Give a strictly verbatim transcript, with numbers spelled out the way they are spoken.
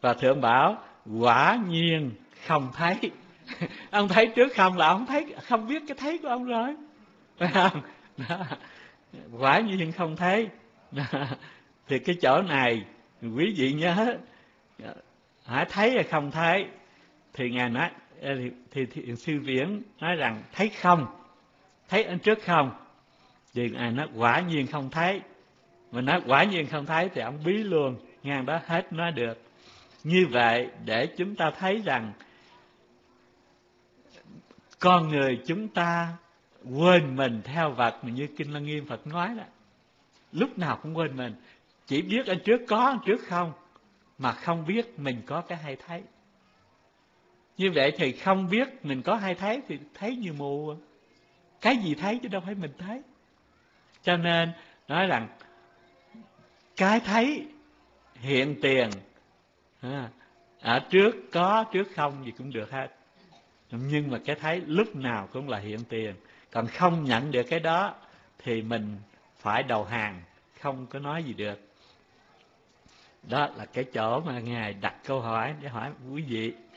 Và Thượng bảo quả nhiên không thấy. Ông thấy trước không là ông thấy, không biết cái thấy của ông rồi, phải không? Đó. Quả nhiên không thấy. Đó. Thì cái chỗ này quý vị nhớ, hả, thấy hay không thấy? Thì Ngài nói, thì, thì, thì Sư Viễn nói rằng thấy không, thấy ở trước không. Thì Ngài nói quả nhiên không thấy. Mà nói quả nhiên không thấy thì ông bí luôn, ngang đó hết nói được. Như vậy để chúng ta thấy rằng con người chúng ta quên mình theo vật, mà như Kinh Lăng Nghiêm Phật nói đó, lúc nào cũng quên mình, chỉ biết ở trước có, ở trước không, mà không biết mình có cái hay thấy. Như vậy thì không biết mình có hay thấy thì thấy như mù. Cái gì thấy chứ đâu phải mình thấy. Cho nên nói rằng cái thấy hiện tiền, ở trước có trước không gì cũng được hết, nhưng mà cái thấy lúc nào cũng là hiện tiền. Còn không nhận được cái đó thì mình phải đầu hàng, không có nói gì được. Đó là cái chỗ mà Ngài đặt câu hỏi để hỏi quý vị.